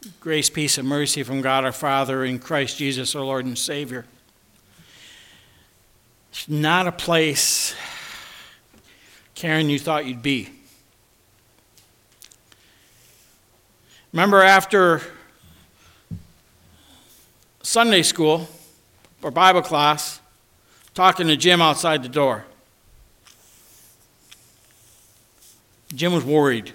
Grace, peace, and mercy from God our Father and Christ Jesus our Lord and Savior. It's not a place, Karen, you thought you'd be. Remember after Sunday school or Bible class, talking to Jim outside the door. Jim was worried.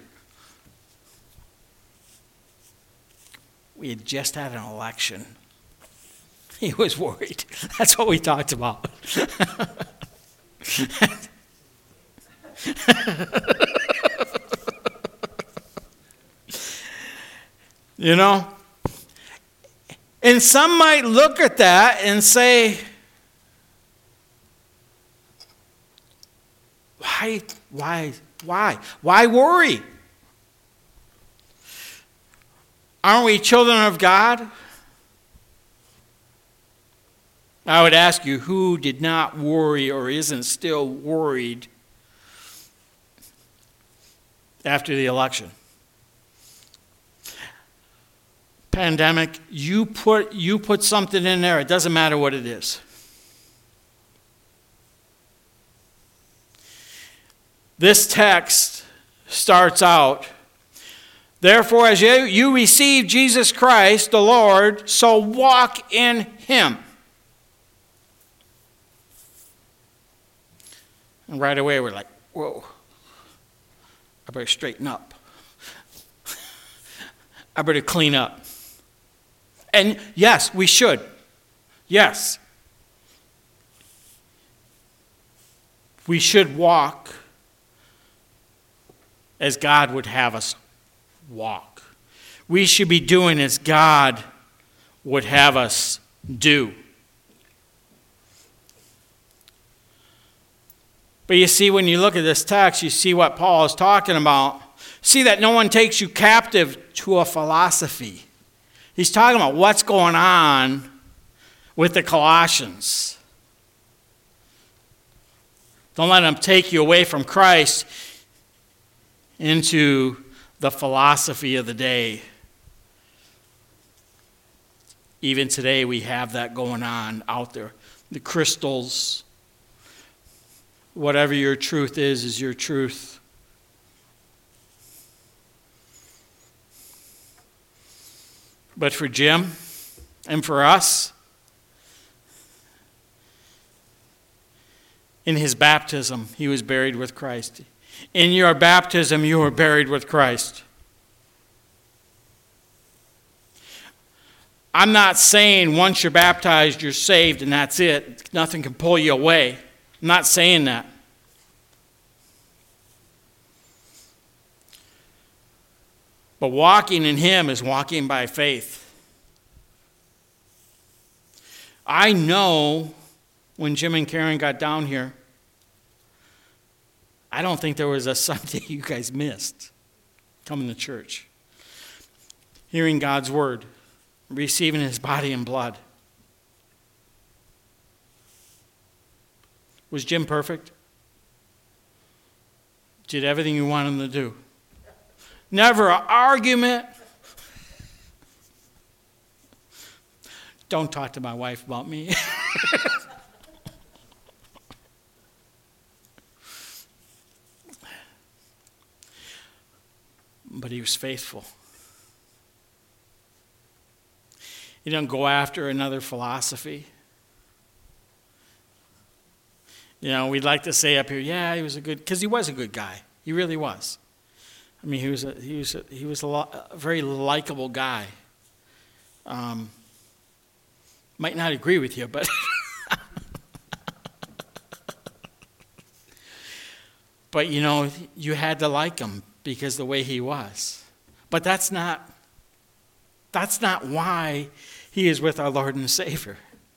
We had just had an election. He was worried. That's what we talked about. You know? And some might look at that and say, why worry? Aren't we children of God? I would ask you, who did not worry or isn't still worried after the election? Pandemic, you put something in there, it doesn't matter what it is. This text starts out, therefore, as you receive Jesus Christ, the Lord, so walk in him. And right away we're like, whoa, I better straighten up. I better clean up. And yes, we should. Yes. We should walk as God would have us walk. We should be doing as God would have us do. But you see, when you look at this text, you see what Paul is talking about. See that no one takes you captive to a philosophy. He's talking about what's going on with the Colossians. Don't let them take you away from Christ into the philosophy of the day. Even today we have that going on out there. The crystals. Whatever your truth is your truth. But for Jim and for us, in his baptism, he was buried with Christ. In your baptism, you were buried with Christ. I'm not saying once you're baptized, you're saved and that's it. Nothing can pull you away. I'm not saying that. But walking in him is walking by faith. I know when Jim and Karen got down here, I don't think there was a Sunday you guys missed coming to church. Hearing God's word, receiving his body and blood. Was Jim perfect? Did everything you wanted him to do? Never an argument. Don't talk to my wife about me. But he was faithful. He didn't go after another philosophy. You know, we'd like to say up here, yeah, he was a good, because he was a good guy. He really was. I mean, he was a very likable guy. Might not agree with you, but but you know, you had to like him because the way he was. But that's not why he is with our Lord and Savior.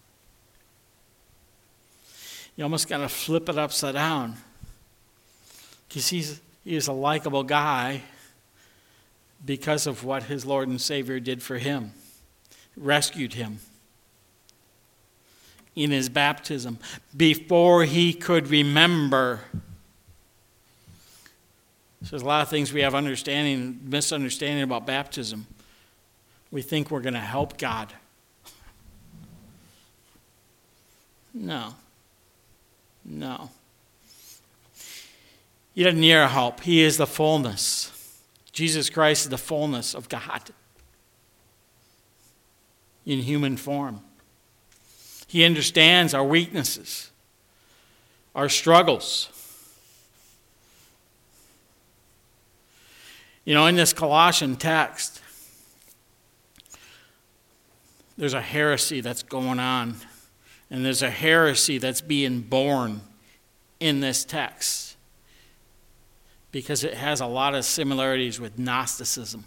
You almost got to flip it upside down. Because he is a likable guy because of what his Lord and Savior did for him. Rescued him in his baptism before he could remember. So there's a lot of things we have misunderstanding about baptism. We think we're going to help God. No. He doesn't need our help. He is the fullness. Jesus Christ is the fullness of God in human form. He understands our weaknesses, our struggles. In this Colossian text, there's a heresy that's going on. And there's a heresy that's being born in this text because it has a lot of similarities with Gnosticism.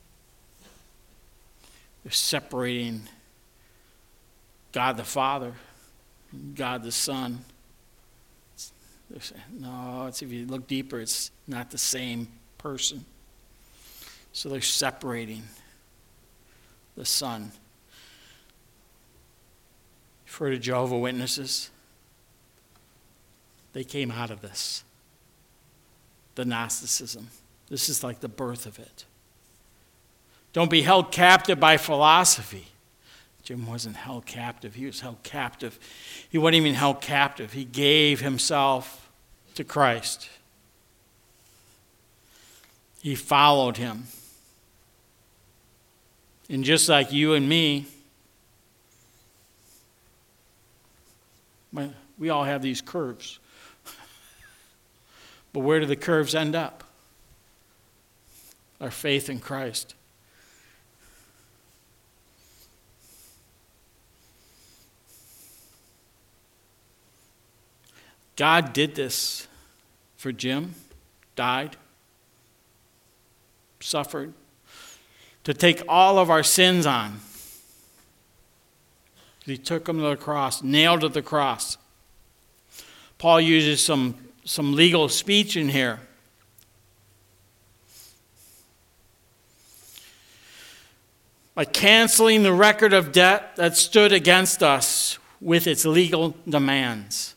They're separating God the Father, God the Son. If you look deeper, it's not the same person. So they're separating the Son. For the Jehovah's Witnesses, they came out of this, the Gnosticism. This is like the birth of it. Don't be held captive by philosophy. Jim wasn't held captive. He was held captive. He wasn't even held captive. He gave himself to Christ. He followed him. And just like you and me, we all have these curves. But where do the curves end up? Our faith in Christ. God did this for Jim, died, suffered, to take all of our sins on. He took them to the cross, nailed to the cross. Paul uses some legal speech in here. By canceling the record of debt that stood against us with its legal demands.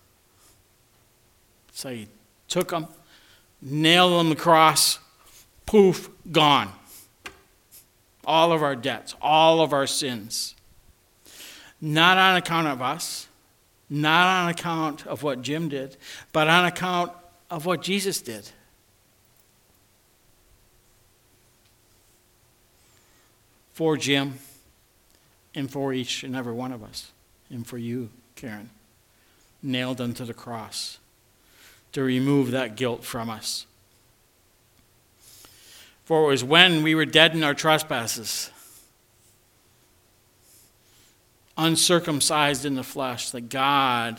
So he took them, nailed them to the cross, poof, gone. All of our debts, all of our sins. Not on account of us, not on account of what Jim did, but on account of what Jesus did. For Jim, and for each and every one of us, and for you, Karen, nailed them to the cross to remove that guilt from us. For it was when we were dead in our trespasses, uncircumcised in the flesh, that God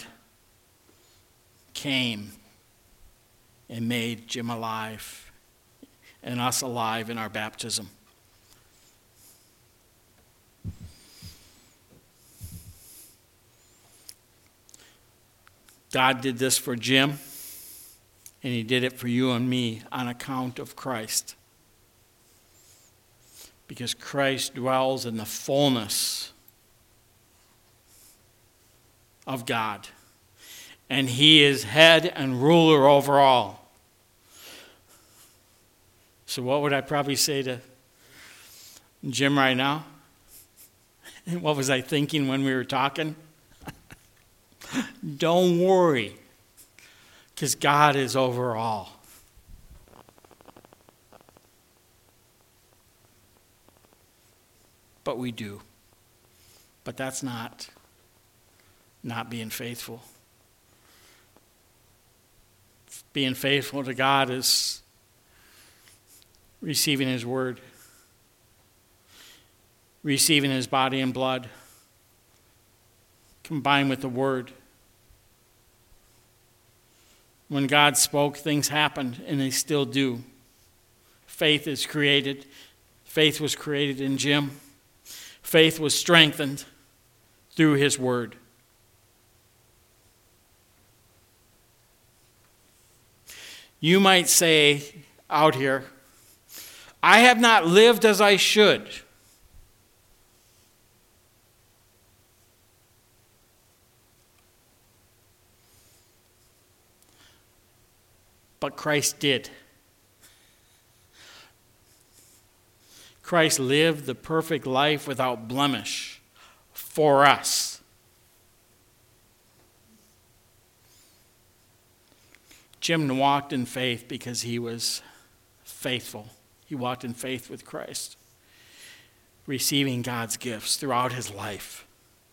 came and made Jim alive and us alive in our baptism. God did this for Jim, and he did it for you and me on account of Christ. Because Christ dwells in the fullness of God. And he is head and ruler over all. So what would I probably say to Jim right now? And what was I thinking when we were talking? Don't worry, because God is over all. But we do. But that's not being faithful. Being faithful to God is receiving his word, receiving his body and blood, combined with the word. When God spoke, things happened, and they still do. Faith is created. Faith was created in Jim. Faith was strengthened through his word. You might say out here, I have not lived as I should. But Christ did. Christ lived the perfect life without blemish for us. Jim walked in faith because he was faithful. He walked in faith with Christ, receiving God's gifts throughout his life.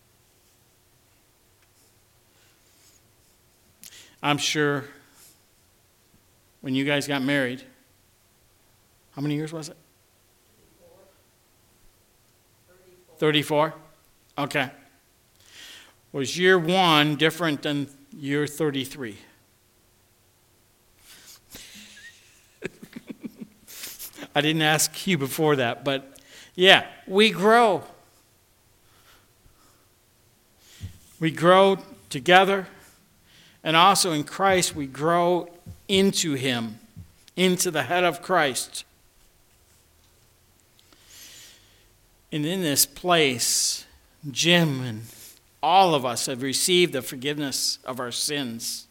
I'm sure when you guys got married, how many years was it? 34? Okay. Was year 1 different than year 33? I didn't ask you before that, but yeah, we grow. We grow together, and also in Christ we grow into him, into the head of Christ. And in this place, Jim and all of us have received the forgiveness of our sins.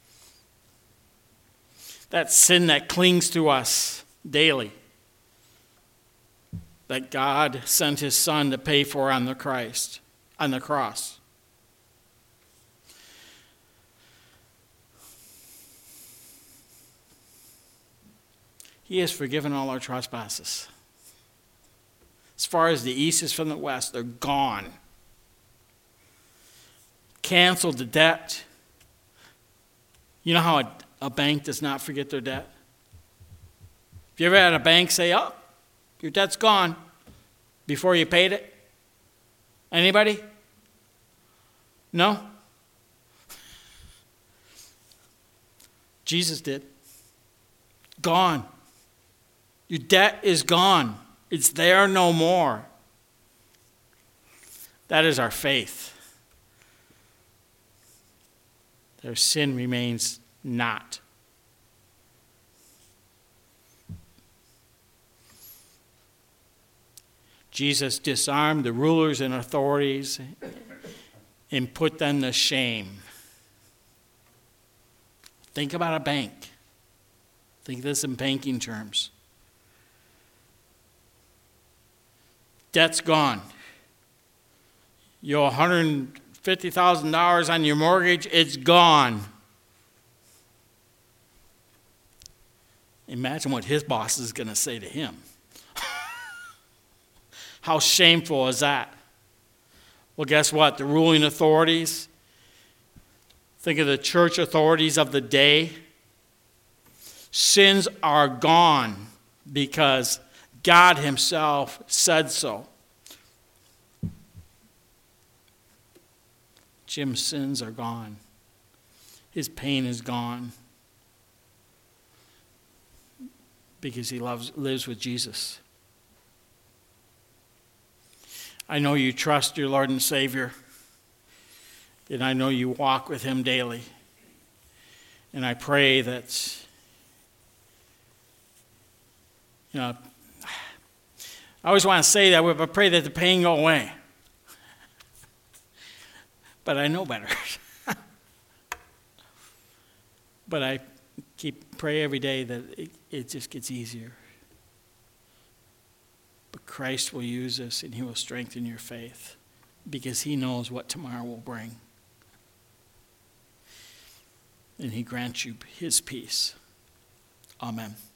That sin that clings to us daily, that God sent his Son to pay for on the cross. He has forgiven all our trespasses. As far as the east is from the west, they're gone. Canceled the debt. You know how a bank does not forget their debt? Have you ever had a bank say, oh, your debt's gone before you paid it? Anybody? No? Jesus did. Gone. Your debt is gone. It's there no more. That is our faith. Their sin remains not. Jesus disarmed the rulers and authorities and put them to shame. Think about a bank. Think of this in banking terms. Debt's gone. You owe $150,000 on your mortgage, it's gone. Imagine what his boss is going to say to him. How shameful is that? Well, guess what? The ruling authorities, think of the church authorities of the day. Sins are gone because God himself said so. Jim's sins are gone. His pain is gone because he lives with Jesus. I know you trust your Lord and Savior, and I know you walk with him daily. And I pray that, I always want to say that, but I pray that the pain go away. But I know better. But I pray every day that it just gets easier. But Christ will use us and he will strengthen your faith because he knows what tomorrow will bring. And he grants you his peace. Amen.